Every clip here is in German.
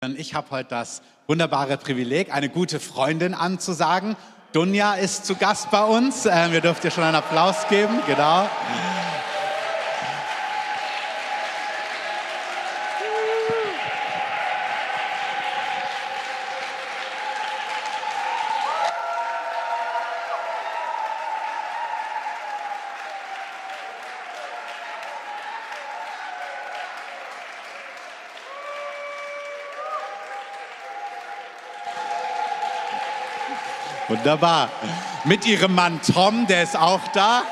Ich habe heute das wunderbare Privileg, eine gute Freundin anzusagen. Dunja ist zu Gast bei uns. Wir dürfen ihr schon einen Applaus geben. Genau. Wunderbar. Mit ihrem Mann Tom, der ist auch da.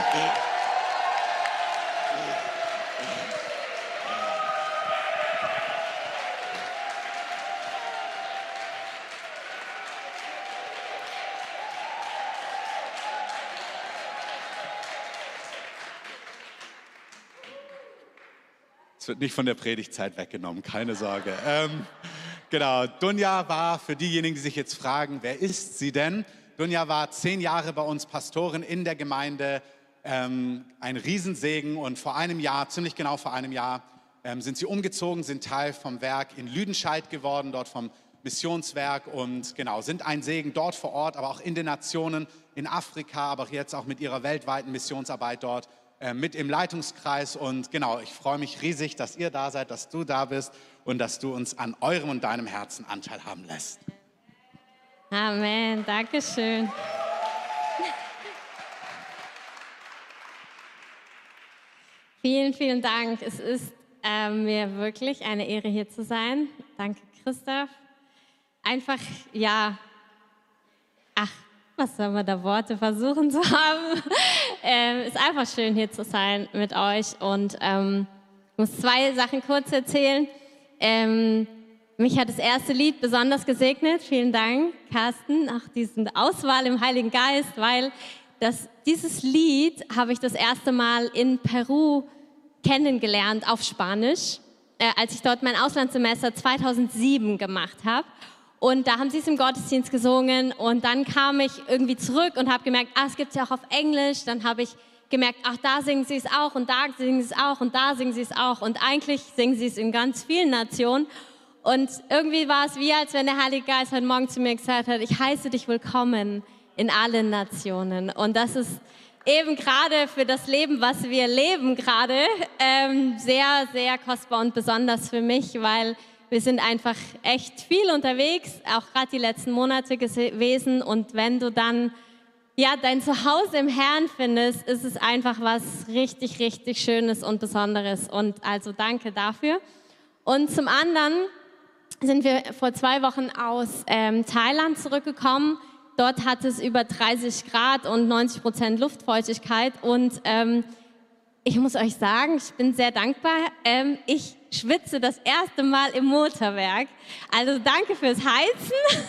Es wird nicht von der Predigtzeit weggenommen, keine Sorge. Genau, Dunja war, für diejenigen, die sich jetzt fragen, wer ist sie denn? Dunja war 10 Jahre bei uns Pastorin in der Gemeinde, ein Riesensegen, und vor einem Jahr, ziemlich genau vor einem Jahr, sind sie umgezogen, sind Teil vom Werk in Lüdenscheid geworden, dort vom Missionswerk, und genau, sind ein Segen dort vor Ort, aber auch in den Nationen, in Afrika, aber jetzt auch mit ihrer weltweiten Missionsarbeit dort, mit im Leitungskreis. Und genau, ich freue mich riesig, dass ihr da seid, dass du da bist und dass du uns an eurem und deinem Herzen Anteil haben lässt. Amen, danke schön. Vielen, vielen Dank. Es ist mir wirklich eine Ehre, hier zu sein. Danke, Christoph. Einfach, ja, was soll man da Worte versuchen zu haben? Ist einfach schön, hier zu sein mit euch. Und ich muss 2 Sachen kurz erzählen. Mich hat das erste Lied besonders gesegnet. Vielen Dank, Carsten, nach dieser Auswahl im Heiligen Geist, weil dieses Lied habe ich das erste Mal in Peru kennengelernt auf Spanisch, als ich dort mein Auslandssemester 2007 gemacht habe. Und da haben sie es im Gottesdienst gesungen, und dann kam ich irgendwie zurück und habe gemerkt, es gibt es ja auch auf Englisch. Dann habe ich gemerkt, da singen sie es auch und da singen sie es auch und da singen sie es auch. Und eigentlich singen sie es in ganz vielen Nationen. Und irgendwie war es wie, als wenn der Heilige Geist heute Morgen zu mir gesagt hat, ich heiße dich willkommen in allen Nationen. Und das ist eben gerade für das Leben, was wir leben gerade, sehr, sehr kostbar und besonders für mich, weil wir sind einfach echt viel unterwegs, auch gerade die letzten Monate gewesen. Und wenn du dann dein Zuhause im Herrn findest, ist es einfach was richtig, richtig Schönes und Besonderes. Und also danke dafür. Und zum anderen sind wir vor 2 Wochen aus Thailand zurückgekommen. Dort hat es über 30 Grad und 90% Luftfeuchtigkeit. Und ich muss euch sagen, ich bin sehr dankbar. Ich schwitze das erste Mal im Motorwerk. Also danke fürs Heizen.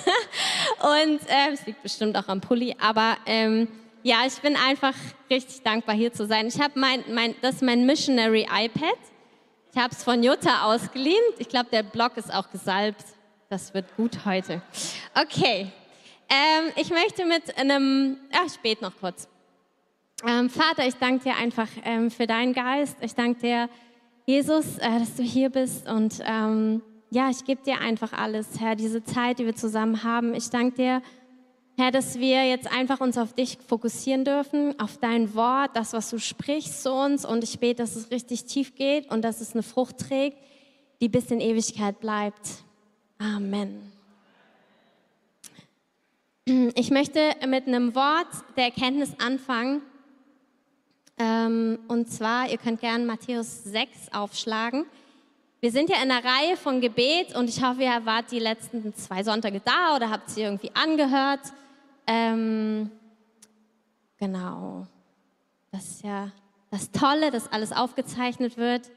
Und es liegt bestimmt auch am Pulli. Aber ich bin einfach richtig dankbar, hier zu sein. Ich habe das ist mein Missionary iPad. Ich habe es von Jutta ausgeliehen. Ich glaube, der Block ist auch gesalbt. Das wird gut heute. Okay. Ich möchte mit einem... ich bete noch kurz. Vater, ich danke dir einfach für deinen Geist. Ich danke dir, Jesus, dass du hier bist. Und ich gebe dir einfach alles, Herr, diese Zeit, die wir zusammen haben. Ich danke dir, Herr, dass wir jetzt einfach uns auf dich fokussieren dürfen, auf dein Wort, das, was du sprichst zu uns. Und ich bete, dass es richtig tief geht und dass es eine Frucht trägt, die bis in Ewigkeit bleibt. Amen. Ich möchte mit einem Wort der Erkenntnis anfangen. Und zwar, ihr könnt gerne Matthäus 6 aufschlagen. Wir sind ja in einer Reihe von Gebet, und ich hoffe, ihr wart die letzten 2 Sonntage da oder habt sie irgendwie angehört. Genau. Das ist ja das Tolle, dass alles aufgezeichnet wird.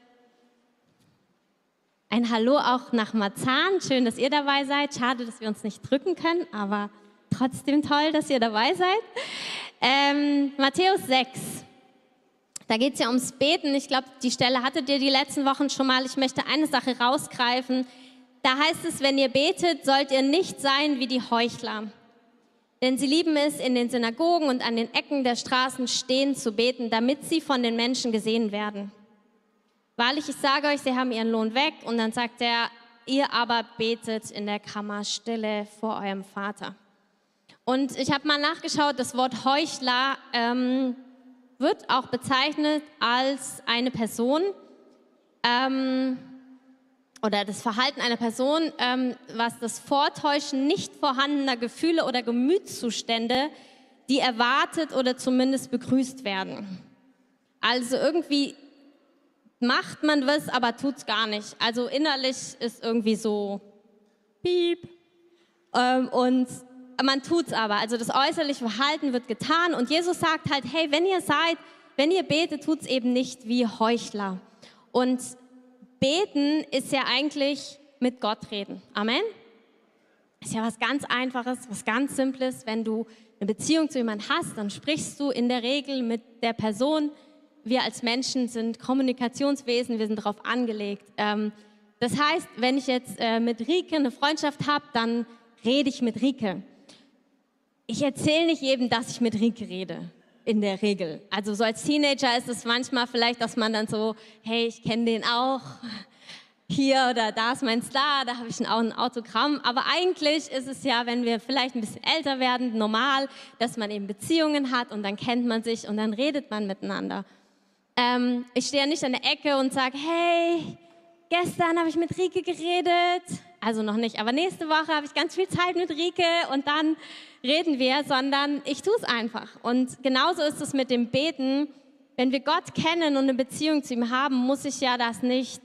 Ein Hallo auch nach Marzahn. Schön, dass ihr dabei seid. Schade, dass wir uns nicht drücken können, aber trotzdem toll, dass ihr dabei seid. Matthäus 6. Da geht es ja ums Beten. Ich glaube, die Stelle hattet ihr die letzten Wochen schon mal. Ich möchte eine Sache rausgreifen. Da heißt es, wenn ihr betet, sollt ihr nicht sein wie die Heuchler. Denn sie lieben es, in den Synagogen und an den Ecken der Straßen stehen zu beten, damit sie von den Menschen gesehen werden. Wahrlich, ich sage euch, sie haben ihren Lohn weg. Und dann sagt er, ihr aber betet in der Kammer stille vor eurem Vater. Und ich habe mal nachgeschaut, das Wort Heuchler wird auch bezeichnet als eine Person oder das Verhalten einer Person, was das Vortäuschen nicht vorhandener Gefühle oder Gemütszustände, die erwartet oder zumindest begrüßt werden. Also irgendwie macht man was, aber tut es gar nicht. Also innerlich ist irgendwie so piep und man tut es aber. Also das äußerliche Verhalten wird getan und Jesus sagt halt, hey, wenn ihr betet, tut es eben nicht wie Heuchler. Und beten ist ja eigentlich mit Gott reden. Amen? Ist ja was ganz Einfaches, was ganz Simples. Wenn du eine Beziehung zu jemandem hast, dann sprichst du in der Regel mit der Person. Wir als Menschen sind Kommunikationswesen, wir sind darauf angelegt. Das heißt, wenn ich jetzt mit Rike eine Freundschaft habe, dann rede ich mit Rike. Ich erzähle nicht jedem, dass ich mit Rike rede, in der Regel. Also so als Teenager ist es manchmal vielleicht, dass man dann so, hey, ich kenne den auch, hier oder da ist mein Star, da habe ich auch ein Autogramm. Aber eigentlich ist es ja, wenn wir vielleicht ein bisschen älter werden, normal, dass man eben Beziehungen hat und dann kennt man sich und dann redet man miteinander. Ich stehe ja nicht an der Ecke und sage, hey, gestern habe ich mit Rike geredet. Also noch nicht, aber nächste Woche habe ich ganz viel Zeit mit Rike und dann reden wir, sondern ich tue es einfach. Und genauso ist es mit dem Beten. Wenn wir Gott kennen und eine Beziehung zu ihm haben, muss ich ja das nicht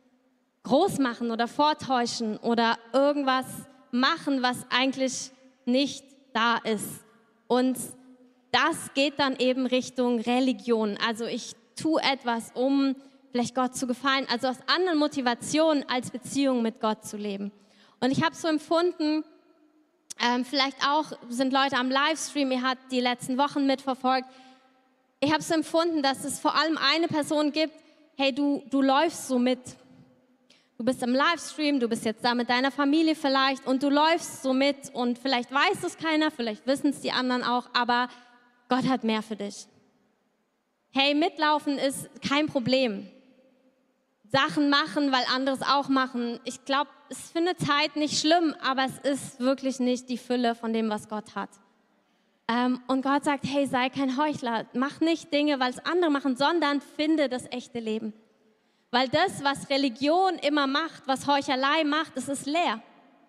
groß machen oder vortäuschen oder irgendwas machen, was eigentlich nicht da ist. Und das geht dann eben Richtung Religion. Also ich tue etwas, um vielleicht Gott zu gefallen, also aus anderen Motivationen als Beziehung mit Gott zu leben. Und ich habe so empfunden, vielleicht auch sind Leute am Livestream, ihr habt die letzten Wochen mitverfolgt, ich habe so empfunden, dass es vor allem eine Person gibt, hey, du läufst so mit. Du bist im Livestream, du bist jetzt da mit deiner Familie vielleicht und du läufst so mit und vielleicht weiß es keiner, vielleicht wissen es die anderen auch, aber Gott hat mehr für dich. Hey, mitlaufen ist kein Problem. Sachen machen, weil andere es auch machen. Ich glaube, es ist für eine Zeit nicht schlimm, aber es ist wirklich nicht die Fülle von dem, was Gott hat. Und Gott sagt, hey, sei kein Heuchler. Mach nicht Dinge, weil es andere machen, sondern finde das echte Leben. Weil das, was Religion immer macht, was Heuchelei macht, es ist leer.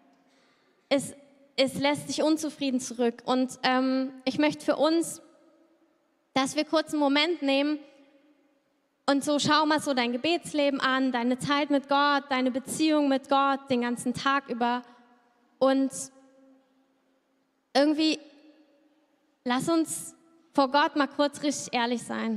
Es lässt dich unzufrieden zurück. Und ich möchte für uns, dass wir kurz einen Moment nehmen und so schau mal so dein Gebetsleben an, deine Zeit mit Gott, deine Beziehung mit Gott den ganzen Tag über und irgendwie lass uns vor Gott mal kurz richtig ehrlich sein.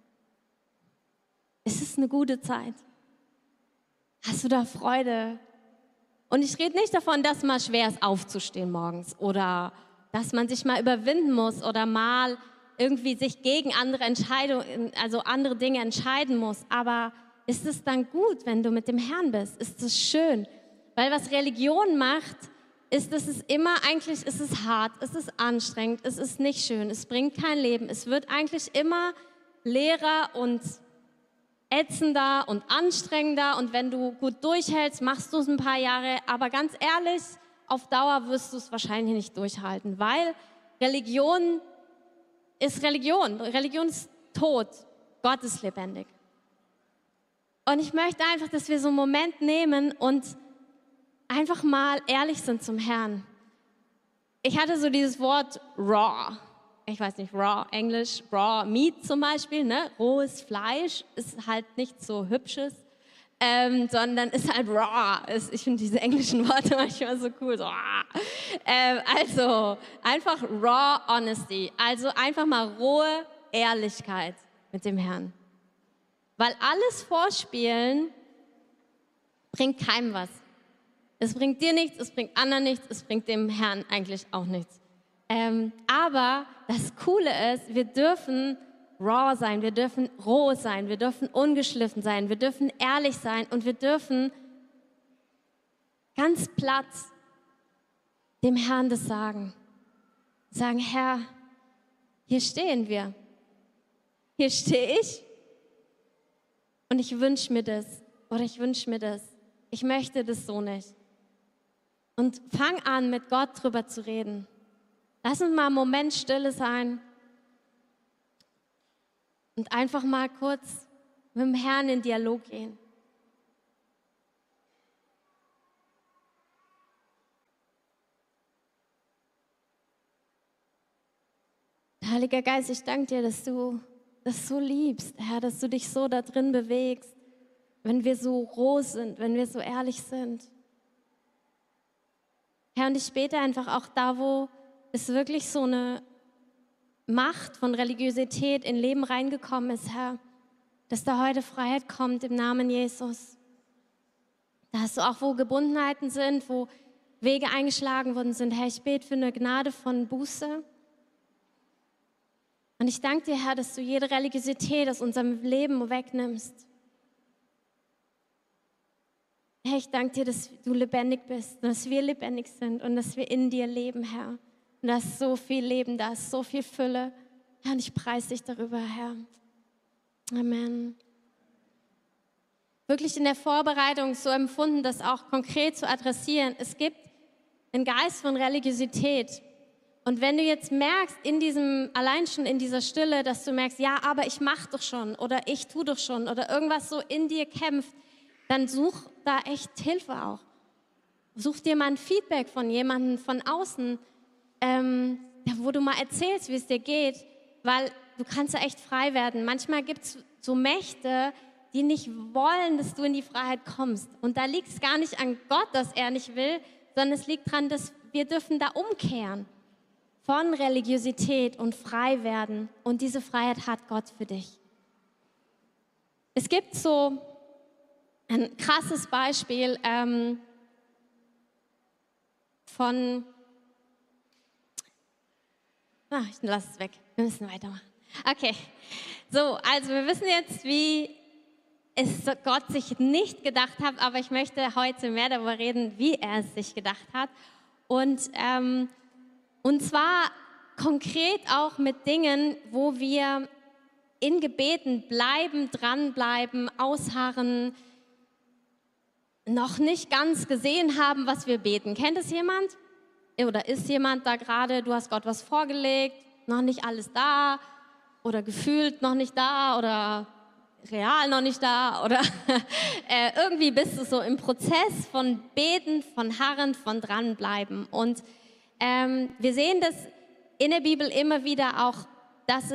Ist es eine gute Zeit? Hast du da Freude? Und ich rede nicht davon, dass mal schwer ist, aufzustehen morgens oder dass man sich mal überwinden muss oder mal irgendwie sich gegen andere Entscheidungen, also andere Dinge entscheiden muss. Aber ist es dann gut, wenn du mit dem Herrn bist? Ist es schön? Weil was Religion macht, ist, dass es immer eigentlich, es ist hart, es ist anstrengend, es ist nicht schön, es bringt kein Leben. Es wird eigentlich immer leerer und ätzender und anstrengender. Und wenn du gut durchhältst, machst du es ein paar Jahre. Aber ganz ehrlich, auf Dauer wirst du es wahrscheinlich nicht durchhalten, weil Religion ist Religion. Religion ist tot. Gott ist lebendig. Und ich möchte einfach, dass wir so einen Moment nehmen und einfach mal ehrlich sind zum Herrn. Ich hatte so dieses Wort raw. Ich weiß nicht, raw, Englisch, raw meat zum Beispiel, ne? Rohes Fleisch ist halt nichts so Hübsches, sondern ist halt raw. Ich finde diese englischen Worte manchmal so cool. So, also einfach raw honesty, also einfach mal rohe Ehrlichkeit mit dem Herrn. Weil alles Vorspielen bringt keinem was. Es bringt dir nichts, es bringt anderen nichts, es bringt dem Herrn eigentlich auch nichts. Aber das Coole ist, wir dürfen raw sein, wir dürfen roh sein, wir dürfen ungeschliffen sein, wir dürfen ehrlich sein und wir dürfen ganz platt dem Herrn das sagen. Sagen, Herr, hier stehen wir. Hier stehe ich und ich wünsche mir das oder ich wünsche mir das. ich möchte das so nicht. Und fang an, mit Gott drüber zu reden. Lass uns mal einen Moment Stille sein und einfach mal kurz mit dem Herrn in Dialog gehen. Heiliger Geist, ich danke dir, dass du das so liebst, Herr, dass du dich so da drin bewegst, wenn wir so roh sind, wenn wir so ehrlich sind. Herr, und ich bete einfach auch da, wo es wirklich so eine Macht von Religiosität in Leben reingekommen ist, Herr, dass da heute Freiheit kommt im Namen Jesus. Dass du auch, wo Gebundenheiten sind, wo Wege eingeschlagen worden sind, Herr, ich bete für eine Gnade von Buße. Und ich danke dir, Herr, dass du jede Religiosität aus unserem Leben wegnimmst. Herr, ich danke dir, dass du lebendig bist, dass wir lebendig sind und dass wir in dir leben, Herr. Und da ist so viel Leben, da ist so viel Fülle. Herr, und ich preise dich darüber, Herr. Amen. Wirklich in der Vorbereitung so empfunden, das auch konkret zu adressieren. Es gibt einen Geist von Religiosität. Und wenn du jetzt merkst, allein schon in dieser Stille, dass du merkst, ja, aber ich mache doch schon oder ich tue doch schon oder irgendwas so in dir kämpft, dann such da echt Hilfe auch. Such dir mal ein Feedback von jemandem von außen, wo du mal erzählst, wie es dir geht, weil du kannst ja echt frei werden. Manchmal gibt es so Mächte, die nicht wollen, dass du in die Freiheit kommst. Und da liegt es gar nicht an Gott, dass er nicht will, sondern es liegt daran, dass wir dürfen da umkehren von Religiosität und frei werden. Und diese Freiheit hat Gott für dich. Es gibt so ein krasses Beispiel ich lasse es weg. Wir müssen weitermachen. Okay, so, also wir wissen jetzt, wie es Gott sich nicht gedacht hat, aber ich möchte heute mehr darüber reden, wie er es sich gedacht hat. Und zwar konkret auch mit Dingen, wo wir in Gebeten bleiben, dranbleiben, ausharren, noch nicht ganz gesehen haben, was wir beten. Kennt es jemand? Oder ist jemand da gerade, du hast Gott was vorgelegt, noch nicht alles da oder gefühlt noch nicht da oder real noch nicht da oder irgendwie bist du so im Prozess von Beten, von Harren, von Dranbleiben. Und wir sehen das in der Bibel immer wieder auch, dass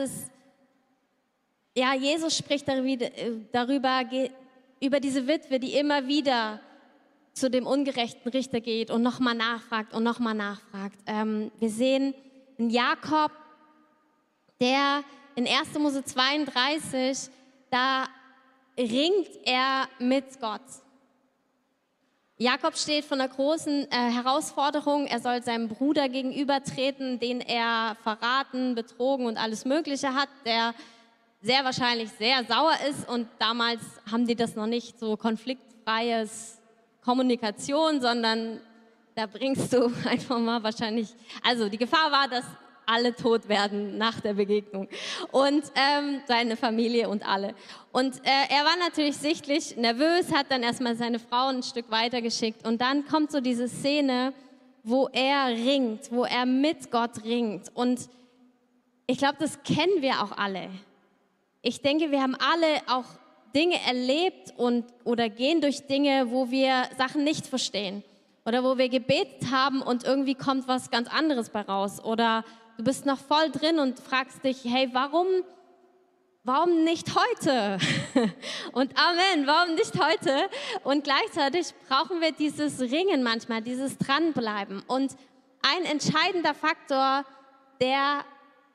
Jesus spricht darüber, über diese Witwe, die immer wieder zu dem ungerechten Richter geht und nochmal nachfragt und nochmal nachfragt. Wir sehen einen Jakob, der in 1. Mose 32, da ringt er mit Gott. Jakob steht vor einer großen Herausforderung. Er soll seinem Bruder gegenübertreten, den er verraten, betrogen und alles Mögliche hat, der sehr wahrscheinlich sehr sauer ist. Und damals haben die das noch nicht so konfliktfreies Kommunikation, sondern da bringst du einfach mal wahrscheinlich, also die Gefahr war, dass alle tot werden nach der Begegnung und seine Familie und alle. Und er war natürlich sichtlich nervös, hat dann erstmal seine Frau ein Stück weitergeschickt und dann kommt so diese Szene, wo er ringt, wo er mit Gott ringt. Und ich glaube, das kennen wir auch alle. Ich denke, wir haben alle auch Dinge erlebt oder gehen durch Dinge, wo wir Sachen nicht verstehen oder wo wir gebetet haben und irgendwie kommt was ganz anderes bei raus oder du bist noch voll drin und fragst dich, hey, warum nicht heute? Und Amen, warum nicht heute? Und gleichzeitig brauchen wir dieses Ringen manchmal, dieses Dranbleiben. Und ein entscheidender Faktor, der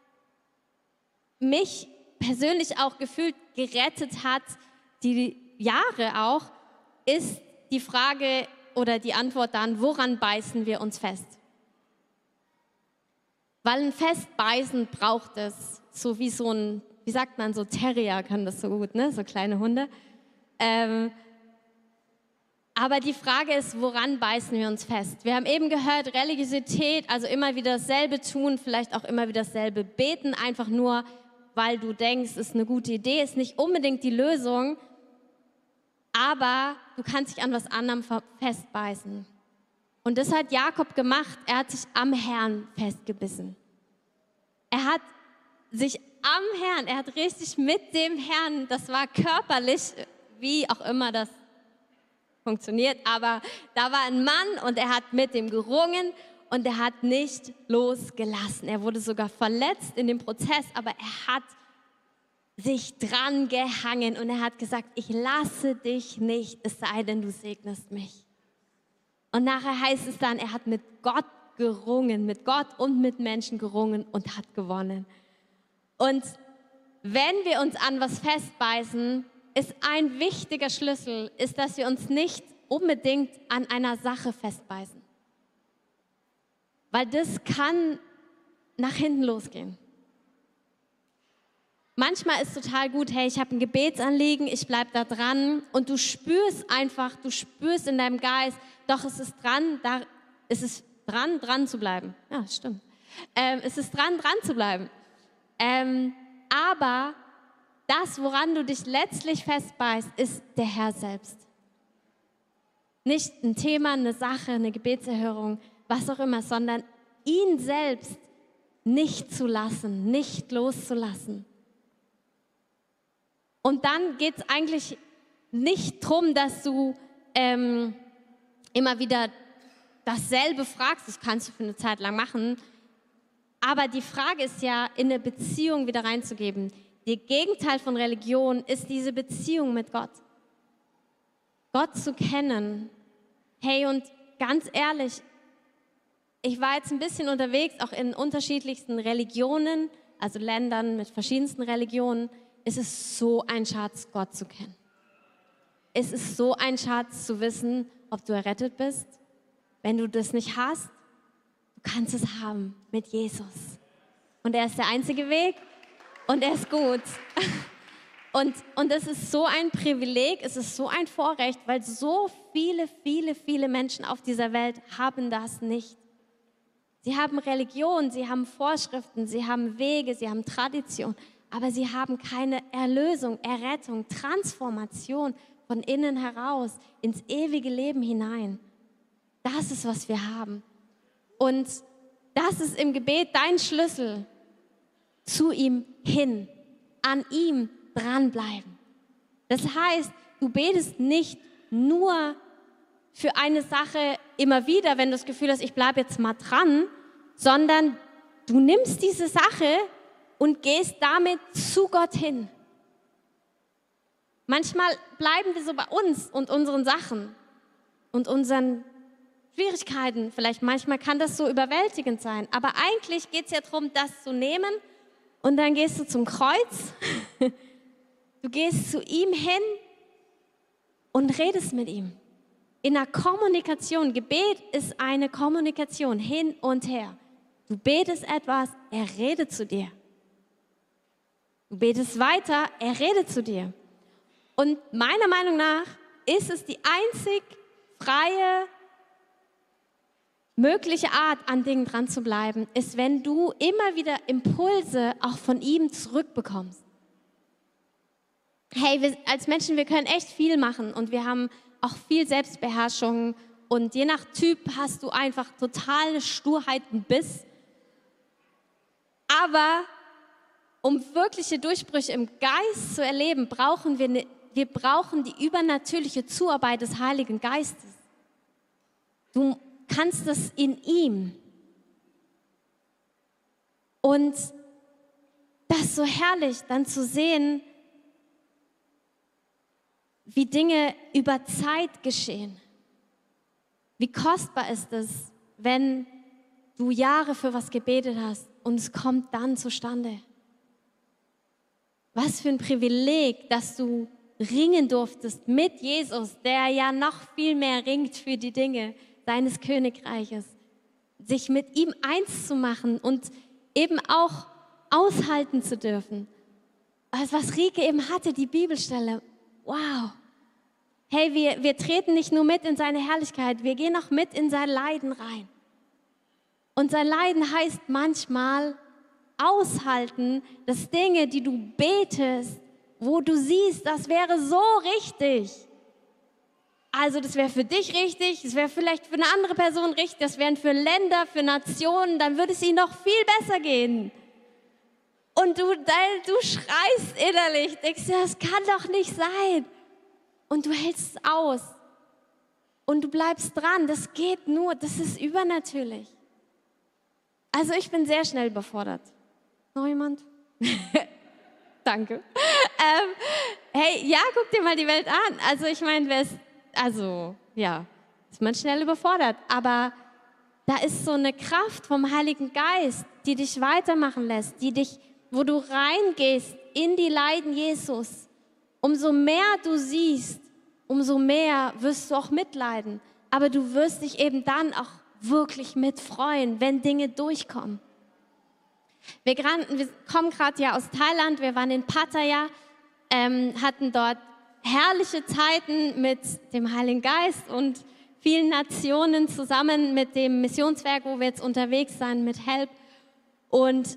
mich persönlich auch gefühlt gerettet hat, die Jahre auch, ist die Frage oder die Antwort dann, woran beißen wir uns fest? Weil ein Festbeißen braucht es, so wie so ein, wie sagt man, so Terrier kann das so gut, ne? So kleine Hunde. Aber die Frage ist, woran beißen wir uns fest? Wir haben eben gehört, Religiosität, also immer wieder dasselbe tun, vielleicht auch immer wieder dasselbe beten, einfach nur, weil du denkst, es ist eine gute Idee, ist nicht unbedingt die Lösung. aber du kannst dich an was anderem festbeißen. Und das hat Jakob gemacht. Er hat sich am Herrn festgebissen. Er hat sich am Herrn, er hat richtig mit dem Herrn, das war körperlich, wie auch immer das funktioniert, aber da war ein Mann und er hat mit dem gerungen und er hat nicht losgelassen. Er wurde sogar verletzt in dem Prozess, aber er hat sich dran gehangen und er hat gesagt, ich lasse dich nicht, es sei denn, du segnest mich. Und nachher heißt es dann, er hat mit Gott gerungen, mit Gott und mit Menschen gerungen und hat gewonnen. Und wenn wir uns an was festbeißen, ist ein wichtiger Schlüssel, ist, dass wir uns nicht unbedingt an einer Sache festbeißen. Weil das kann nach hinten losgehen. Manchmal ist total gut, hey, ich habe ein Gebetsanliegen, ich bleibe da dran und du spürst einfach, du spürst in deinem Geist, doch es ist dran, dran zu bleiben. Ja, stimmt. Es ist dran zu bleiben. Aber das, woran du dich letztlich festbeißt, ist der Herr selbst. Nicht ein Thema, eine Sache, eine Gebetserhörung, was auch immer, sondern ihn selbst nicht zu lassen, nicht loszulassen. Und dann geht es eigentlich nicht darum, dass du immer wieder dasselbe fragst, das kannst du für eine Zeit lang machen, aber die Frage ist ja, in eine Beziehung wieder reinzugeben. Der Gegenteil von Religion ist diese Beziehung mit Gott. Gott zu kennen. Hey, und ganz ehrlich, ich war jetzt ein bisschen unterwegs, auch in unterschiedlichsten Religionen, also Ländern mit verschiedensten Religionen. Es ist so ein Schatz, Gott zu kennen. Es ist so ein Schatz zu wissen, ob du errettet bist. Wenn du das nicht hast, du kannst es haben mit Jesus. Und er ist der einzige Weg und er ist gut. Und es ist so ein Privileg, es ist so ein Vorrecht, weil so viele Menschen auf dieser Welt haben das nicht. Sie haben Religion, sie haben Vorschriften, sie haben Wege, sie haben Tradition, aber sie haben keine Erlösung, Errettung, Transformation von innen heraus ins ewige Leben hinein. Das ist, was wir haben. Und das ist im Gebet dein Schlüssel zu ihm hin, an ihm dranbleiben. Das heißt, du betest nicht nur für eine Sache immer wieder, wenn du das Gefühl hast, ich bleibe jetzt mal dran, sondern du nimmst diese Sache und gehst damit zu Gott hin. Manchmal bleiben wir so bei uns und unseren Sachen und unseren Schwierigkeiten. Vielleicht manchmal kann das so überwältigend sein, aber eigentlich geht es ja darum, das zu nehmen und dann gehst du zum Kreuz, du gehst zu ihm hin und redest mit ihm. In einer Kommunikation, Gebet ist eine Kommunikation hin und her. Du betest etwas, er redet zu dir. Du betest weiter, er redet zu dir. Und meiner Meinung nach ist es die einzig freie, mögliche Art, an Dingen dran zu bleiben, ist, wenn du immer wieder Impulse auch von ihm zurückbekommst. Hey, wir als Menschen, wir können echt viel machen und wir haben auch viel Selbstbeherrschung und je nach Typ hast du einfach totale Sturheit und Biss. Aber um wirkliche Durchbrüche im Geist zu erleben, brauchen wir brauchen die übernatürliche Zuarbeit des Heiligen Geistes. Du kannst das in ihm. Und das ist so herrlich, dann zu sehen, wie Dinge über Zeit geschehen. Wie kostbar ist es, wenn du Jahre für was gebetet hast und es kommt dann zustande. Was für ein Privileg, dass du ringen durftest mit Jesus, der ja noch viel mehr ringt für die Dinge seines Königreiches. Sich mit ihm eins zu machen und eben auch aushalten zu dürfen. Also was Rike eben hatte, die Bibelstelle, wow. Hey, wir treten nicht nur mit in seine Herrlichkeit, wir gehen auch mit in sein Leiden rein. Und sein Leiden heißt manchmal aushalten, dass Dinge, die du betest, wo du siehst, das wäre so richtig, Also das wäre für dich richtig, das wäre vielleicht für eine andere Person richtig, das wären für Länder, für Nationen, dann würde es ihnen noch viel besser gehen. Und du schreist innerlich, denkst dir, das kann doch nicht sein. Und du hältst es aus. Und du bleibst dran, das geht nur, das ist übernatürlich. Also ich bin sehr schnell überfordert. Noch jemand? Danke. Hey, ja, guck dir mal die Welt an. Also ich meine, ist man schnell überfordert. Aber da ist so eine Kraft vom Heiligen Geist, die dich weitermachen lässt, wo du reingehst in die Leiden Jesus. Umso mehr du siehst, umso mehr wirst du auch mitleiden. Aber du wirst dich eben dann auch wirklich mitfreuen, wenn Dinge durchkommen. Wir kommen gerade ja aus Thailand, wir waren in Pattaya, hatten dort herrliche Zeiten mit dem Heiligen Geist und vielen Nationen zusammen mit dem Missionswerk, wo wir jetzt unterwegs sind, mit HELP. Und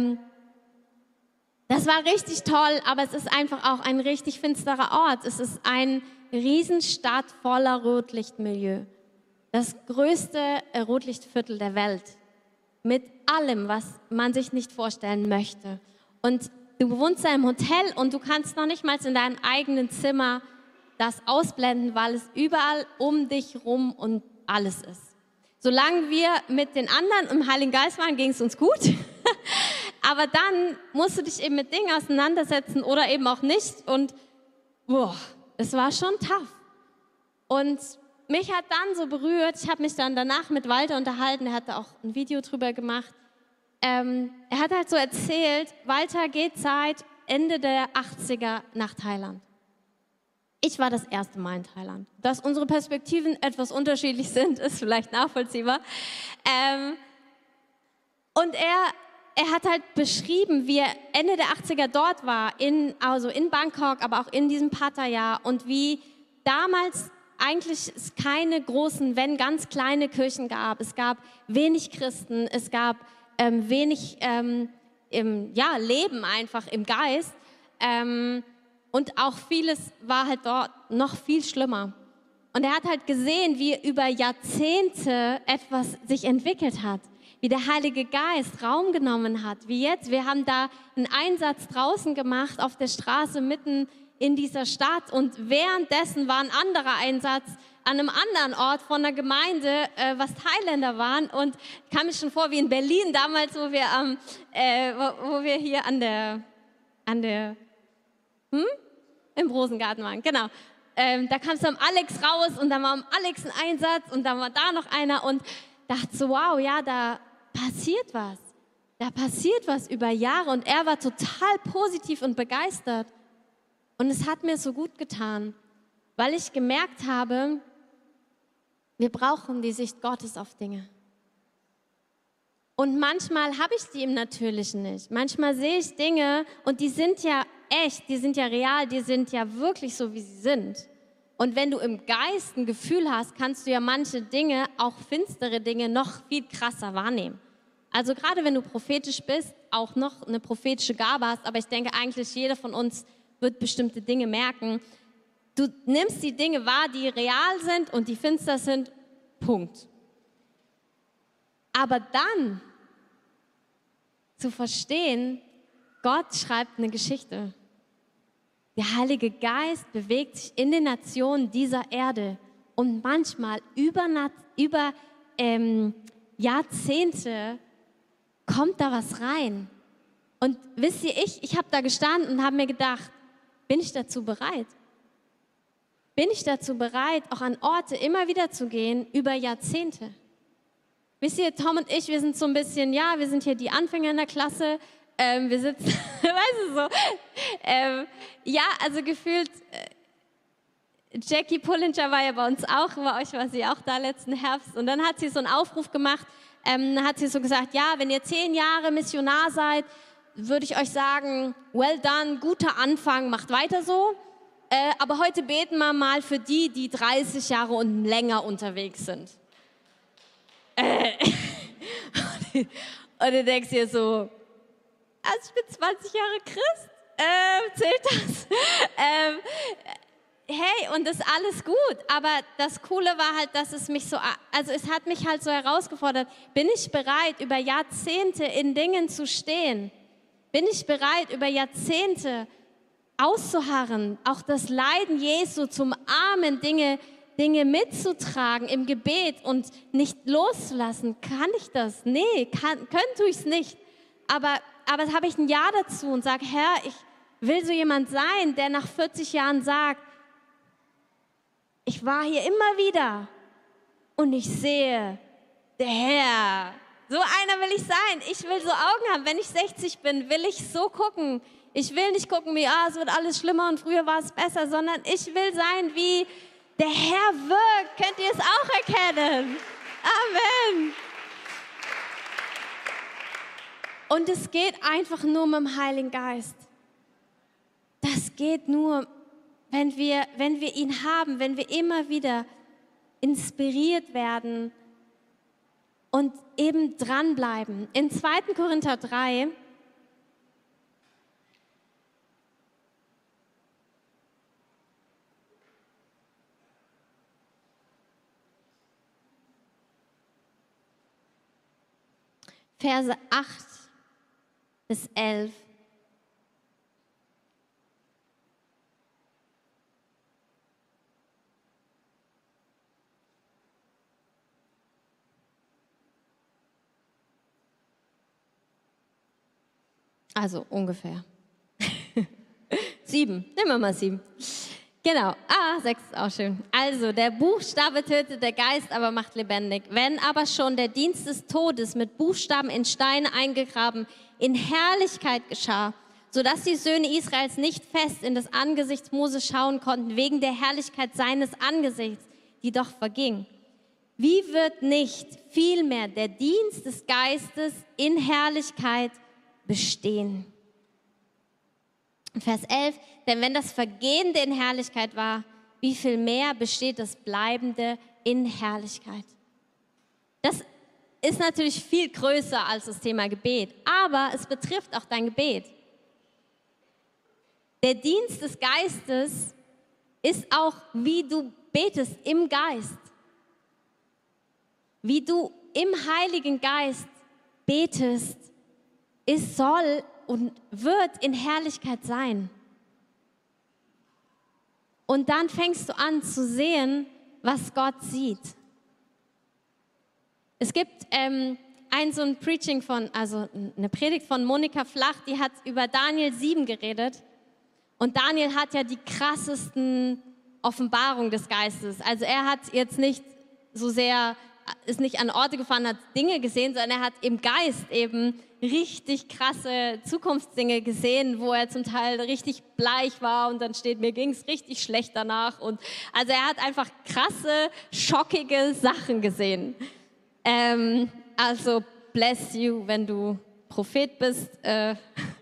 das war richtig toll, aber es ist einfach auch ein richtig finsterer Ort. Es ist eine Riesenstadt voller Rotlichtmilieu. Das größte Rotlichtviertel der Welt. Mit allem, was man sich nicht vorstellen möchte. Und du wohnst da im Hotel und du kannst noch nicht mal in deinem eigenen Zimmer das ausblenden, weil es überall um dich rum und alles ist. Solange wir mit den anderen im Heiligen Geist waren, ging es uns gut. Aber dann musst du dich eben mit Dingen auseinandersetzen oder eben auch nicht. Und es war schon tough. Und mich hat dann so berührt, ich habe mich dann danach mit Walter unterhalten, er hatte auch ein Video drüber gemacht. Er hat halt so erzählt, Walter geht seit Ende der 80er nach Thailand. Ich war das erste Mal in Thailand. Dass unsere Perspektiven etwas unterschiedlich sind, ist vielleicht nachvollziehbar. Und er hat halt beschrieben, wie er Ende der 80er dort war, in Bangkok, aber auch in diesem Pattaya und wie damals eigentlich es keine großen, wenn ganz kleine Kirchen gab. Es gab wenig Christen, es gab wenig Leben einfach im Geist. Und auch vieles war halt dort noch viel schlimmer. Und er hat halt gesehen, wie über Jahrzehnte etwas sich entwickelt hat. Wie der Heilige Geist Raum genommen hat. Wie jetzt, wir haben da einen Einsatz draußen gemacht auf der Straße mitten in dieser Stadt und währenddessen war ein anderer Einsatz an einem anderen Ort von der Gemeinde, was Thailänder waren und ich kam mir schon vor wie in Berlin damals, wo wir hier im Rosengarten waren, genau. Da kam es am Alex raus und dann war am Alex ein Einsatz und dann war da noch einer und dachte so, wow, ja, da passiert was. Da passiert was über Jahre und er war total positiv und begeistert. Und es hat mir so gut getan, weil ich gemerkt habe, wir brauchen die Sicht Gottes auf Dinge. Und manchmal habe ich die im Natürlichen nicht. Manchmal sehe ich Dinge und die sind ja echt, die sind ja real, die sind ja wirklich so, wie sie sind. Und wenn du im Geist ein Gefühl hast, kannst du ja manche Dinge, auch finstere Dinge, noch viel krasser wahrnehmen. Also gerade wenn du prophetisch bist, auch noch eine prophetische Gabe hast, aber ich denke eigentlich jeder von uns wird bestimmte Dinge merken. Du nimmst die Dinge wahr, die real sind und die finster sind, Punkt. Aber dann zu verstehen, Gott schreibt eine Geschichte. Der Heilige Geist bewegt sich in den Nationen dieser Erde und manchmal über Jahrzehnte kommt da was rein. Und wisst ihr, ich habe da gestanden und habe mir gedacht, bin ich dazu bereit? Bin ich dazu bereit, auch an Orte immer wieder zu gehen, über Jahrzehnte? Wisst ihr, Tom und ich, wir sind so ein bisschen, ja, wir sind hier die Anfänger in der Klasse, wir sitzen, weißt du so, also gefühlt, Jackie Pullinger war ja bei uns auch, bei euch war sie auch da letzten Herbst und dann hat sie so einen Aufruf gemacht, hat sie so gesagt, ja, wenn ihr 10 Jahre Missionar seid, würde ich euch sagen, well done, guter Anfang, macht weiter so. Aber heute beten wir mal für die, die 30 Jahre und länger unterwegs sind. Und du denkst dir so, also ich bin 20 Jahre Christ, zählt das? hey, und das ist alles gut. Aber das Coole war halt, dass es mich so, also es hat mich halt so herausgefordert, bin ich bereit, über Jahrzehnte in Dingen zu stehen? Bin ich bereit, über Jahrzehnte auszuharren, auch das Leiden Jesu zum Armen, Dinge mitzutragen im Gebet und nicht loszulassen? Kann ich das? Nee, können tue ich es nicht. Aber habe ich ein Ja dazu und sage, Herr, ich will so jemand sein, der nach 40 Jahren sagt, ich war hier immer wieder und ich sehe, der Herr, so einer will ich sein. Ich will so Augen haben. Wenn ich 60 bin, will ich so gucken. Ich will nicht gucken, wie, es wird alles schlimmer und früher war es besser, sondern ich will sein, wie der Herr wirkt. Könnt ihr es auch erkennen? Amen. Und es geht einfach nur mit dem Heiligen Geist. Das geht nur, wenn wir ihn haben, wenn wir immer wieder inspiriert werden und eben dranbleiben. In 2. Korinther 3, Verse 8 bis 11. Also ungefähr. 7, nehmen wir mal 7. Genau, 6 ist auch schön. Also, der Buchstabe tötet, der Geist aber macht lebendig. Wenn aber schon der Dienst des Todes mit Buchstaben in Steine eingegraben in Herrlichkeit geschah, sodass die Söhne Israels nicht fest in das Angesicht Moses schauen konnten, wegen der Herrlichkeit seines Angesichts, die doch verging. Wie wird nicht vielmehr der Dienst des Geistes in Herrlichkeit bestehen? Vers 11, denn wenn das Vergehende in Herrlichkeit war, wie viel mehr besteht das Bleibende in Herrlichkeit? Das ist natürlich viel größer als das Thema Gebet, aber es betrifft auch dein Gebet. Der Dienst des Geistes ist auch, wie du betest im Geist. Wie du im Heiligen Geist betest, soll und wird in Herrlichkeit sein. Und dann fängst du an zu sehen, was Gott sieht. Es gibt so ein Preaching also eine Predigt von Monika Flach, die hat über Daniel 7 geredet. Und Daniel hat ja die krassesten Offenbarungen des Geistes. Also er hat jetzt nicht so sehr, ist nicht an Orte gefahren, hat Dinge gesehen, sondern er hat im Geist eben richtig krasse Zukunftsdinge gesehen, wo er zum Teil richtig bleich war und dann steht, mir ging es richtig schlecht danach. Und also er hat einfach krasse, schockige Sachen gesehen. Also bless you, wenn du Prophet bist. Es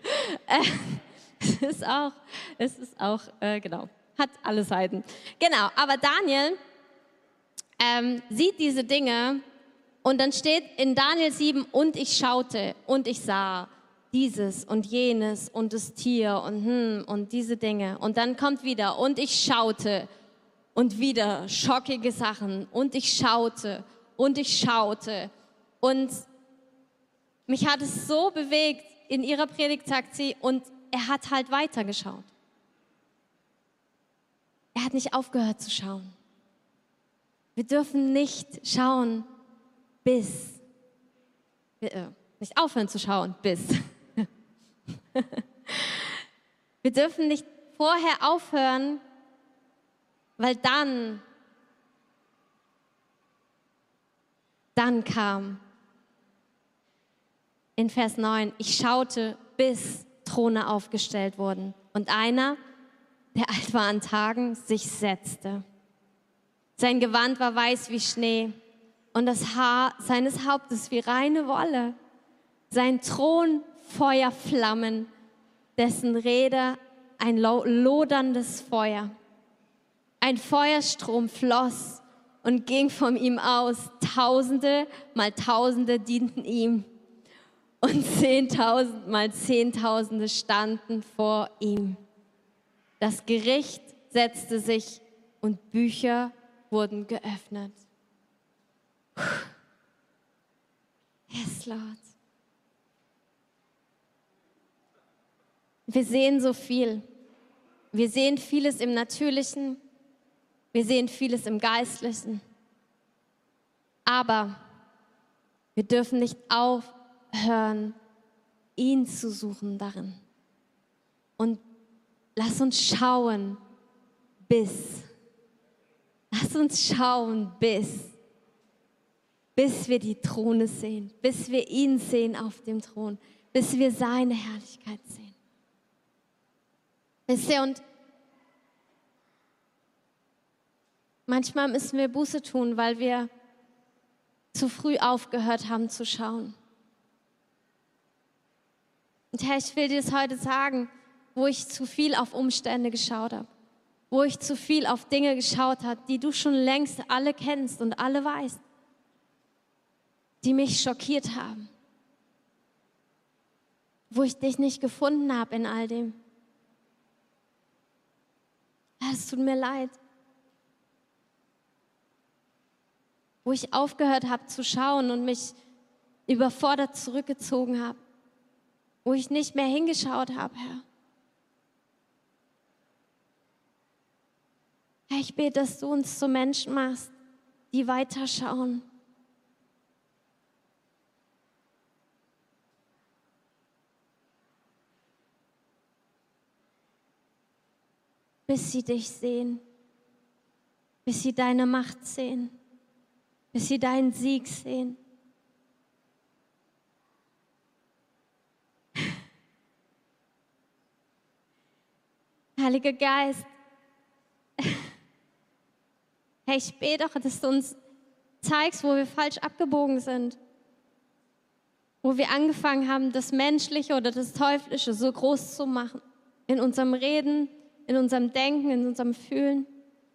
ist auch, genau, hat alle Seiten. Genau, aber Daniel sieht diese Dinge und dann steht in Daniel 7, und ich schaute und ich sah dieses und jenes und das Tier und diese Dinge. Und dann kommt wieder, und ich schaute und wieder schockige Sachen und ich schaute und ich schaute. Und mich hat es so bewegt, in ihrer Predigt sagt sie, und er hat halt weitergeschaut. Er hat nicht aufgehört zu schauen. Wir dürfen nicht schauen nicht aufhören zu schauen bis. Wir dürfen nicht vorher aufhören, weil dann kam in Vers 9, ich schaute, bis Throne aufgestellt wurden und einer, der alt war an Tagen, sich setzte. Sein Gewand war weiß wie Schnee und das Haar seines Hauptes wie reine Wolle. Sein Thron Feuerflammen, dessen Räder ein loderndes Feuer. Ein Feuerstrom floss und ging von ihm aus. Tausende mal Tausende dienten ihm und 10.000 mal Zehntausende standen vor ihm. Das Gericht setzte sich und Bücher wurden geöffnet. Yes, Lord. Wir sehen so viel. Wir sehen vieles im Natürlichen. Wir sehen vieles im Geistlichen. Aber wir dürfen nicht aufhören, ihn zu suchen darin. Und lass uns schauen, bis wir die Throne sehen, bis wir ihn sehen auf dem Thron, bis wir seine Herrlichkeit sehen. Wisst ihr, und manchmal müssen wir Buße tun, weil wir zu früh aufgehört haben zu schauen. Und Herr, ich will dir das heute sagen, wo ich zu viel auf Umstände geschaut habe, wo ich zu viel auf Dinge geschaut habe, die du schon längst alle kennst und alle weißt, die mich schockiert haben, wo ich dich nicht gefunden habe in all dem. Herr, es tut mir leid. Wo ich aufgehört habe zu schauen und mich überfordert zurückgezogen habe, wo ich nicht mehr hingeschaut habe, Herr. Herr, ich bete, dass du uns zu Menschen machst, die weiterschauen. Bis sie dich sehen, bis sie deine Macht sehen, bis sie deinen Sieg sehen. Heiliger Geist, Herr, ich bete doch, dass du uns zeigst, wo wir falsch abgebogen sind, wo wir angefangen haben, das Menschliche oder das Teuflische so groß zu machen, in unserem Reden, in unserem Denken, in unserem Fühlen.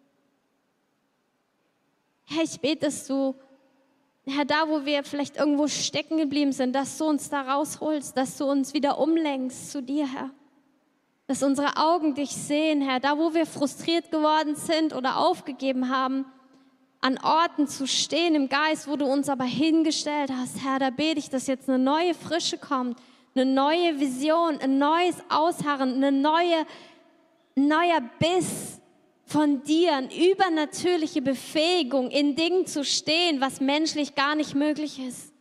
Herr, ich bete, dass du, Herr, da wo wir vielleicht irgendwo stecken geblieben sind, dass du uns da rausholst, dass du uns wieder umlenkst zu dir, Herr. Dass unsere Augen dich sehen, Herr, da wo wir frustriert geworden sind oder aufgegeben haben, an Orten zu stehen im Geist, wo du uns aber hingestellt hast, Herr, da bete ich, dass jetzt eine neue Frische kommt, eine neue Vision, ein neues Ausharren, ein neuer Biss von dir, eine übernatürliche Befähigung, in Dingen zu stehen, was menschlich gar nicht möglich ist.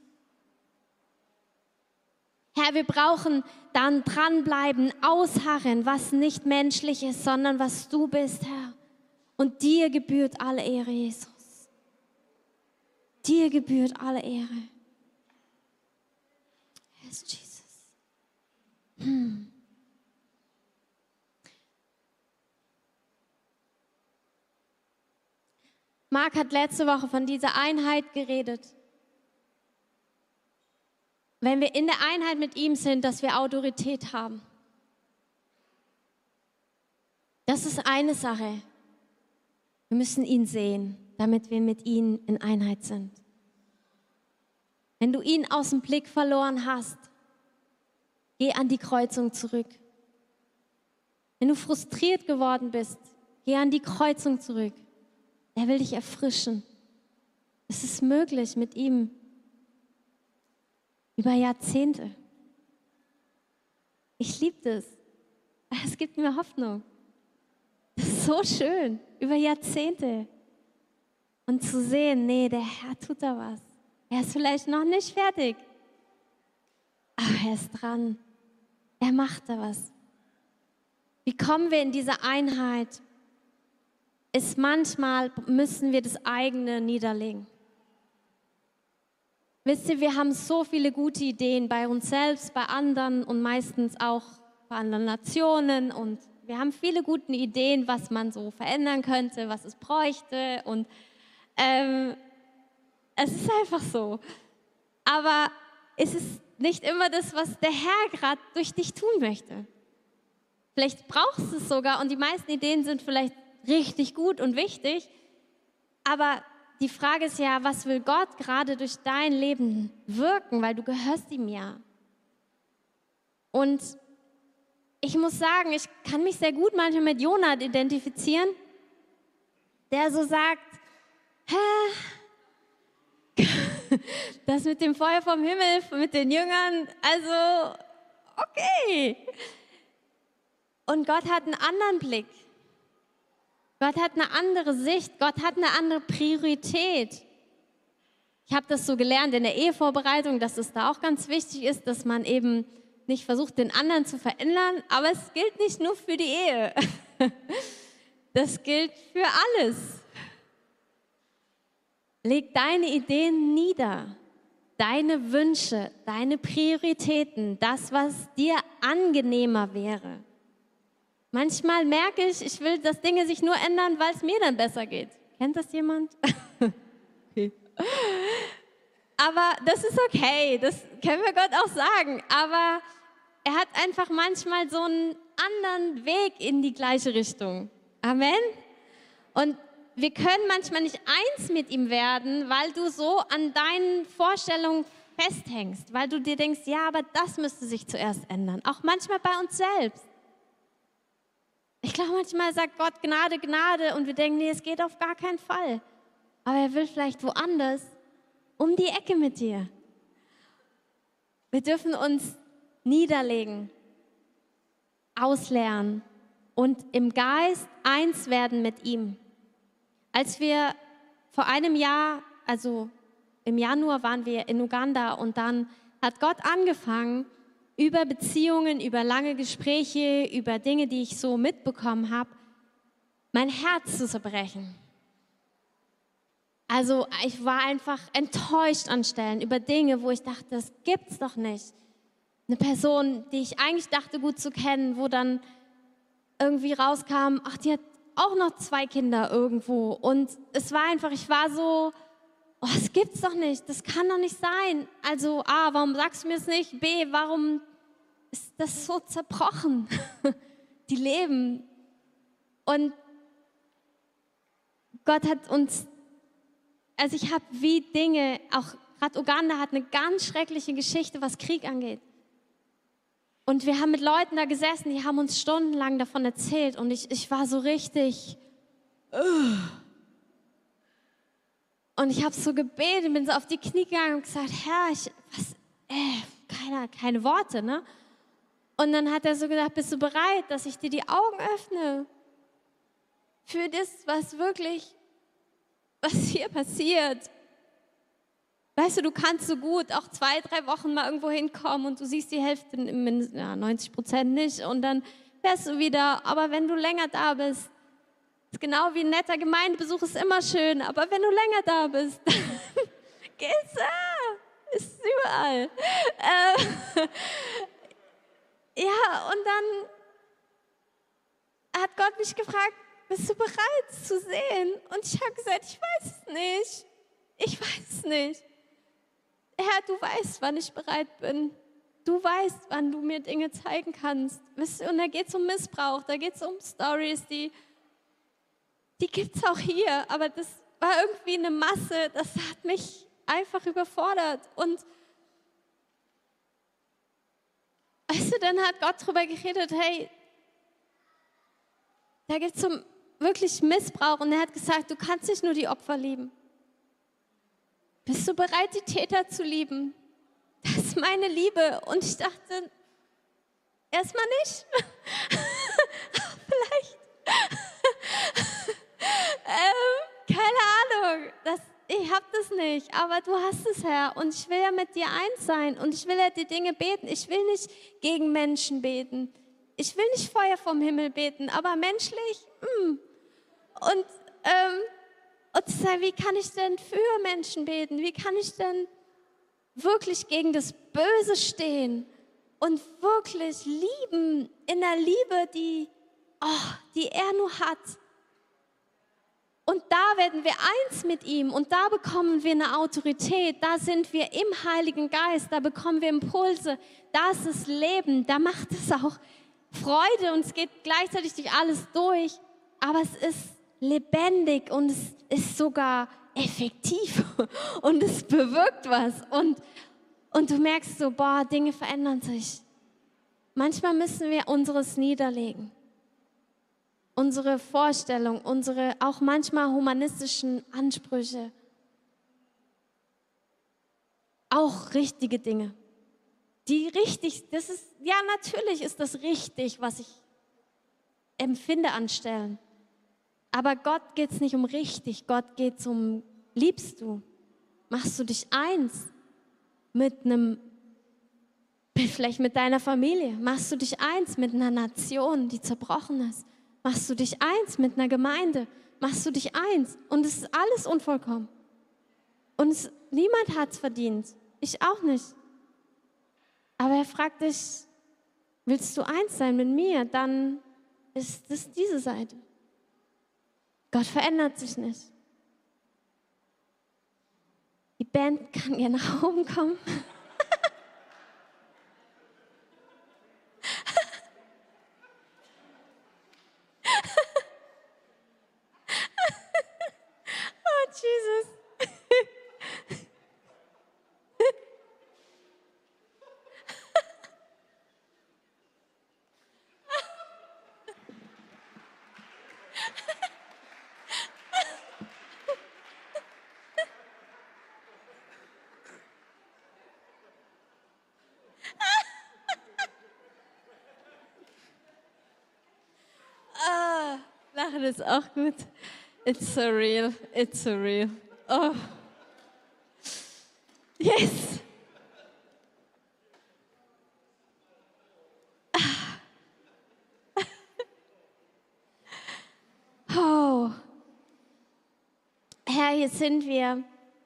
Herr, wir brauchen dann dranbleiben, ausharren, was nicht menschlich ist, sondern was du bist, Herr. Und dir gebührt alle Ehre, Jesus. Dir gebührt alle Ehre. Yes, Jesus. Marc hat letzte Woche von dieser Einheit geredet. Wenn wir in der Einheit mit ihm sind, dass wir Autorität haben. Das ist eine Sache. Wir müssen ihn sehen, damit wir mit ihm in Einheit sind. Wenn du ihn aus dem Blick verloren hast, geh an die Kreuzung zurück. Wenn du frustriert geworden bist, geh an die Kreuzung zurück. Er will dich erfrischen. Es ist möglich mit ihm. Über Jahrzehnte. Ich liebe das. Es gibt mir Hoffnung. Das ist so schön. Über Jahrzehnte. Und zu sehen, nee, der Herr tut da was. Er ist vielleicht noch nicht fertig. Aber er ist dran. Er macht da was. Wie kommen wir in diese Einheit? Manchmal müssen wir das eigene niederlegen. Wisst ihr, wir haben so viele gute Ideen bei uns selbst, bei anderen und meistens auch bei anderen Nationen. Und wir haben viele gute Ideen, was man so verändern könnte, was es bräuchte. Und es ist einfach so. Aber es ist nicht immer das, was der Herr gerade durch dich tun möchte. Vielleicht brauchst du es sogar und die meisten Ideen sind vielleicht richtig gut und wichtig. Aber die Frage ist ja, was will Gott gerade durch dein Leben wirken, weil du gehörst ihm ja. Und ich muss sagen, ich kann mich sehr gut manchmal mit Jona identifizieren, der so sagt, das mit dem Feuer vom Himmel, mit den Jüngern, also okay. Und Gott hat einen anderen Blick. Gott hat eine andere Sicht. Gott hat eine andere Priorität. Ich habe das so gelernt in der Ehevorbereitung, dass es da auch ganz wichtig ist, dass man eben nicht versucht, den anderen zu verändern. Aber es gilt nicht nur für die Ehe. Das gilt für alles. Leg deine Ideen nieder, deine Wünsche, deine Prioritäten, das, was dir angenehmer wäre. Manchmal merke ich, ich will, dass Dinge sich nur ändern, weil es mir dann besser geht. Kennt das jemand? Okay. Aber das ist okay, das können wir Gott auch sagen. Aber er hat einfach manchmal so einen anderen Weg in die gleiche Richtung. Amen. Und wir können manchmal nicht eins mit ihm werden, weil du so an deinen Vorstellungen festhängst, weil du dir denkst, ja, aber das müsste sich zuerst ändern. Auch manchmal bei uns selbst. Ich glaube, manchmal sagt Gott Gnade, Gnade und wir denken, nee, es geht auf gar keinen Fall. Aber er will vielleicht woanders um die Ecke mit dir. Wir dürfen uns niederlegen, ausleeren und im Geist eins werden mit ihm. Als wir vor einem Jahr, also im Januar waren wir in Uganda und dann hat Gott angefangen, über Beziehungen, über lange Gespräche, über Dinge, die ich so mitbekommen habe, mein Herz zu zerbrechen. Also ich war einfach enttäuscht an Stellen über Dinge, wo ich dachte, das gibt's doch nicht. Eine Person, die ich eigentlich dachte, gut zu kennen, wo dann irgendwie rauskam, ach, die hat auch noch 2 Kinder irgendwo. Und es war einfach, ich war so, oh, das gibt's doch nicht, das kann doch nicht sein. Also A, warum sagst du mir es nicht? B, warum ist das so zerbrochen? Die leben. Und Gott hat uns, also ich habe wie Dinge, auch gerade Uganda hat eine ganz schreckliche Geschichte, was Krieg angeht. Und wir haben mit Leuten da gesessen, die haben uns stundenlang davon erzählt und ich war so richtig, und ich habe so gebetet, bin so auf die Knie gegangen und gesagt, Herr, keine Worte, ne? Und dann hat er so gesagt, bist du bereit, dass ich dir die Augen öffne für das, was hier passiert? Weißt du, du kannst so gut auch 2, 3 Wochen mal irgendwo hinkommen und du siehst die Hälfte, 90% nicht und dann fährst du wieder. Aber wenn du länger da bist, ist genau wie ein netter Gemeindebesuch, ist immer schön, aber wenn du länger da bist, dann geht's, ist überall. Ja, und dann hat Gott mich gefragt, bist du bereit zu sehen? Und ich habe gesagt, ich weiß es nicht. Ich weiß es nicht. Herr, du weißt, wann ich bereit bin. Du weißt, wann du mir Dinge zeigen kannst. Und da geht es um Missbrauch, da geht es um Stories, die gibt es auch hier. Aber das war irgendwie eine Masse, das hat mich einfach überfordert. Und weißt du, dann hat Gott darüber geredet, hey, da geht es um wirklich Missbrauch. Und er hat gesagt, du kannst nicht nur die Opfer lieben. Bist du bereit, die Täter zu lieben? Das ist meine Liebe. Und ich dachte, erstmal nicht. Vielleicht. Keine Ahnung. Ich habe das nicht. Aber du hast es, Herr. Und ich will ja mit dir eins sein. Und ich will ja die Dinge beten. Ich will nicht gegen Menschen beten. Ich will nicht Feuer vom Himmel beten. Aber menschlich, Und wie kann ich denn für Menschen beten? Wie kann ich denn wirklich gegen das Böse stehen und wirklich lieben in der Liebe, die er nur hat? Und da werden wir eins mit ihm und da bekommen wir eine Autorität, da sind wir im Heiligen Geist, da bekommen wir Impulse, da ist das Leben, da macht es auch Freude und es geht gleichzeitig durch alles durch, aber es ist lebendig und es ist sogar effektiv und es bewirkt was und du merkst so, boah, Dinge verändern sich. Manchmal müssen wir unseres niederlegen. Unsere Vorstellung, unsere auch manchmal humanistischen Ansprüche. Auch richtige Dinge. Die richtig, das ist, ja, natürlich ist das richtig, was ich empfinde an Stellen. Aber Gott geht es nicht um richtig, Gott geht es um, liebst du? Machst du dich eins mit vielleicht mit deiner Familie? Machst du dich eins mit einer Nation, die zerbrochen ist? Machst du dich eins mit einer Gemeinde? Machst du dich eins? Und es ist alles unvollkommen. Und niemand hat es verdient. Ich auch nicht. Aber er fragt dich, willst du eins sein mit mir? Dann ist es diese Seite. Gott verändert sich nicht. Die Band kann gerne nach oben kommen. Oh, Jesus. Lachen ist auch gut. It's surreal. It's surreal. Oh. Yes. Oh. Herr, hier sind wir.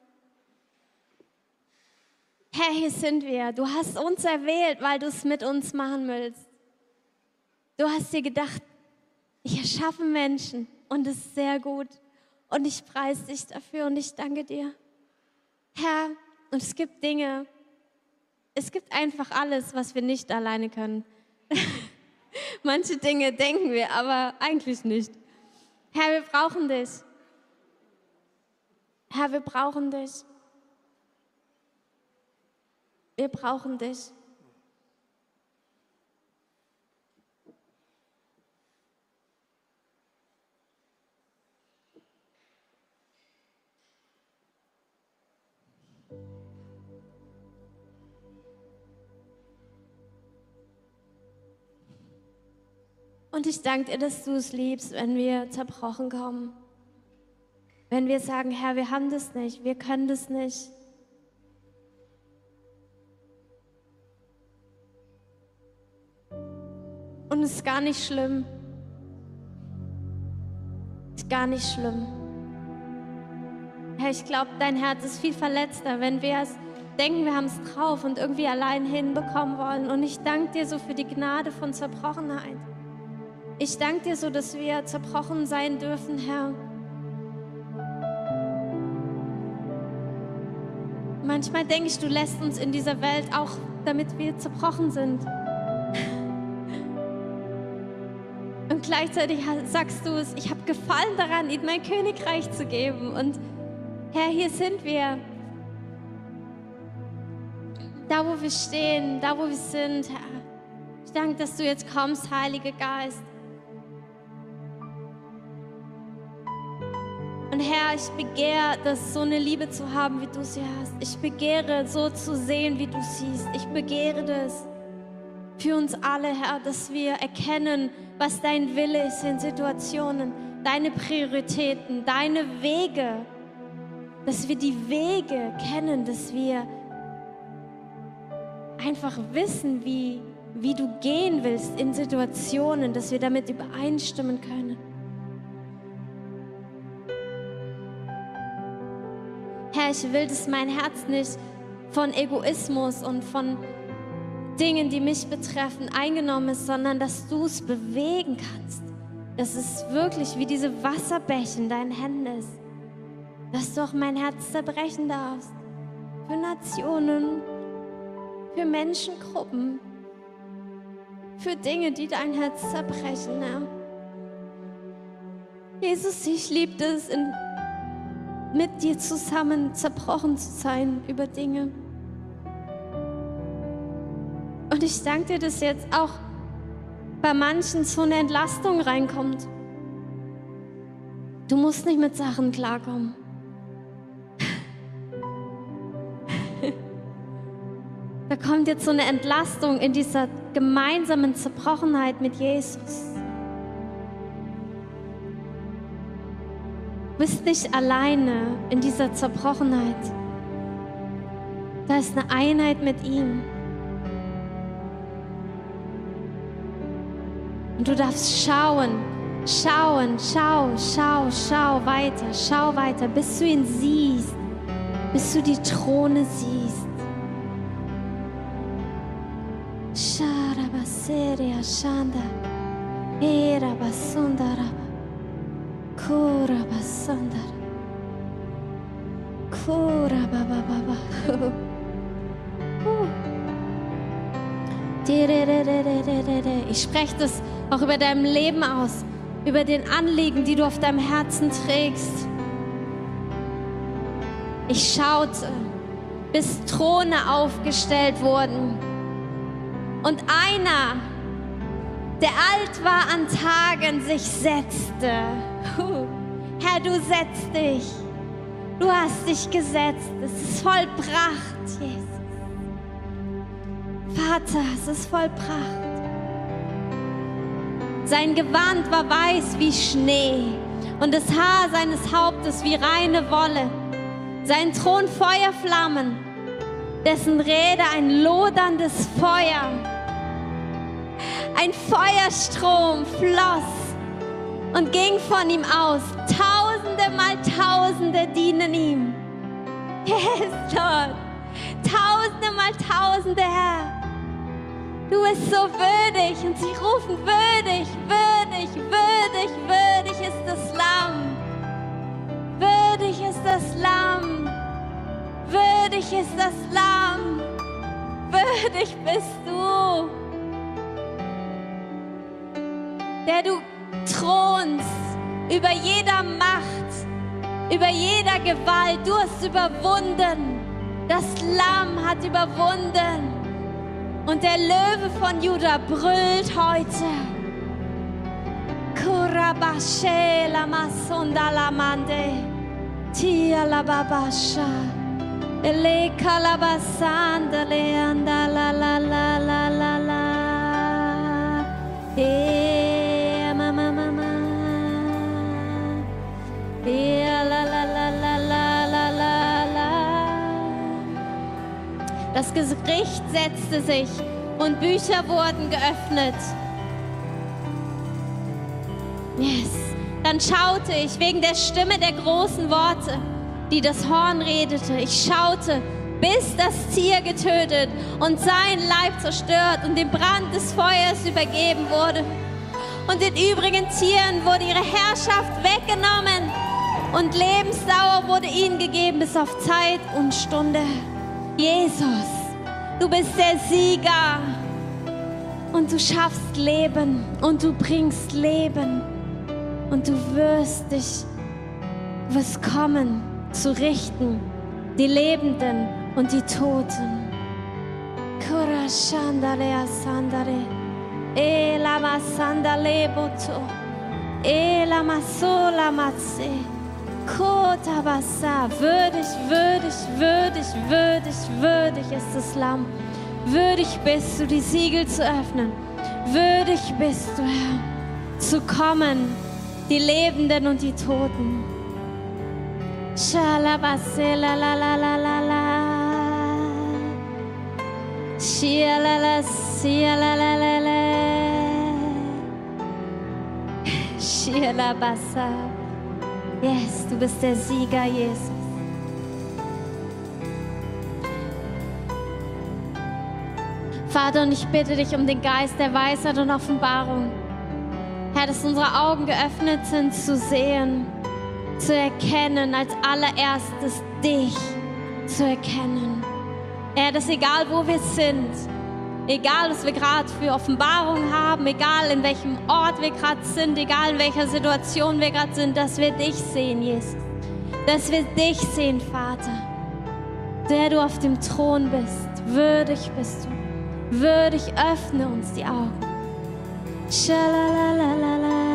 Herr, hier sind wir. Du hast uns erwählt, weil du es mit uns machen willst. Du hast dir gedacht, ich erschaffe Menschen und es ist sehr gut. Und ich preise dich dafür und ich danke dir. Herr, und es gibt Dinge, es gibt einfach alles, was wir nicht alleine können. Manche Dinge denken wir, aber eigentlich nicht. Herr, wir brauchen dich. Herr, wir brauchen dich. Wir brauchen dich. Und ich danke dir, dass du es liebst, wenn wir zerbrochen kommen. Wenn wir sagen, Herr, wir haben das nicht, wir können das nicht. Und es ist gar nicht schlimm. Es ist gar nicht schlimm. Herr, ich glaube, dein Herz ist viel verletzter, wenn wir denken, wir haben es drauf und irgendwie allein hinbekommen wollen. Und ich danke dir so für die Gnade von Zerbrochenheit. Ich danke dir so, dass wir zerbrochen sein dürfen, Herr. Manchmal denke ich, du lässt uns in dieser Welt auch, damit wir zerbrochen sind. Und gleichzeitig sagst du es, ich habe Gefallen daran, ihnen mein Königreich zu geben. Und Herr, hier sind wir. Da, wo wir stehen, da, wo wir sind, Herr. Ich danke, dass du jetzt kommst, Heiliger Geist. Und Herr, ich begehre, so eine Liebe zu haben, wie du sie hast. Ich begehre, so zu sehen, wie du siehst. Ich begehre das für uns alle, Herr, dass wir erkennen, was dein Wille ist in Situationen, deine Prioritäten, deine Wege, dass wir die Wege kennen, dass wir einfach wissen, wie du gehen willst in Situationen, dass wir damit übereinstimmen können. Herr, ich will, dass mein Herz nicht von Egoismus und von Dingen, die mich betreffen, eingenommen ist, sondern dass du es bewegen kannst. Dass es wirklich wie diese Wasserbäche in deinen Händen ist. Dass du auch mein Herz zerbrechen darfst. Für Nationen, für Menschengruppen, für Dinge, die dein Herz zerbrechen. Ja. Jesus, ich liebe es, mit dir zusammen zerbrochen zu sein über Dinge. Und Und ich danke dir, dass jetzt auch bei manchen so eine Entlastung reinkommt. Du musst nicht mit Sachen klarkommen. Da kommt jetzt so eine Entlastung in dieser gemeinsamen Zerbrochenheit mit Jesus. Du bist nicht alleine in dieser Zerbrochenheit. Da ist eine Einheit mit ihm. Und du darfst schauen weiter, bis du ihn siehst, bis du die Throne siehst. Sharabaseria Shanda, Erabasundara, Kurabasundara, Kurabababa. Ich spreche das auch über dein Leben aus, über den Anliegen, die du auf deinem Herzen trägst. Ich schaute, bis Throne aufgestellt wurden. Und einer, der alt war an Tagen, sich setzte. Herr, du setzt dich. Du hast dich gesetzt. Es ist vollbracht, Jesus. Vater, es ist vollbracht. Sein Gewand war weiß wie Schnee und das Haar seines Hauptes wie reine Wolle. Sein Thron Feuerflammen, dessen Räder ein loderndes Feuer. Ein Feuerstrom floss und ging von ihm aus. Tausende mal Tausende dienen ihm. Yes, Lord. Tausende mal Tausende, Herr. Du bist so würdig und sie rufen würdig, würdig, würdig, würdig ist das Lamm. Würdig ist das Lamm. Würdig ist das Lamm. Würdig bist du. Der du thronst über jeder Macht, über jeder Gewalt. Du hast überwunden. Das Lamm hat überwunden. Und der Löwe von Juda brüllt heute. Kurabashe lama sundalamande, tia la babasha, ele kalabasanda le andala la la la la la, mama mama, la la la la la la la la. Das Gericht setzte sich und Bücher wurden geöffnet. Yes. Dann schaute ich wegen der Stimme der großen Worte, die das Horn redete. Ich schaute, bis das Tier getötet und sein Leib zerstört und dem Brand des Feuers übergeben wurde. Und den übrigen Tieren wurde ihre Herrschaft weggenommen und Lebensdauer wurde ihnen gegeben bis auf Zeit und Stunde. Jesus, du bist der Sieger und du schaffst Leben und du bringst Leben und du wirst kommen zu richten, die Lebenden und die Toten. Kurashandare asandare, elama sandale boto, elama sola matse. Kotabasa, würdig, würdig, würdig, würdig, würdig ist das Lamm. Würdig bist du, die Siegel zu öffnen. Würdig bist du, Herr, zu kommen, die Lebenden und die Toten. Shalabase la la la la la la. Shialala, shialalala. Shialabasa. Yes, du bist der Sieger, Jesus. Vater, und ich bitte dich um den Geist der Weisheit und Offenbarung. Herr, dass unsere Augen geöffnet sind, zu sehen, zu erkennen, als allererstes dich zu erkennen. Herr, dass egal wo wir sind, egal was wir gerade für Offenbarung haben, egal in welchem Ort wir gerade sind, egal in welcher Situation wir gerade sind, dass wir dich sehen, Jesus. Dass wir dich sehen, Vater, der du auf dem Thron bist. Würdig bist du. würdig, öffne uns die Augen. Shalalalalala.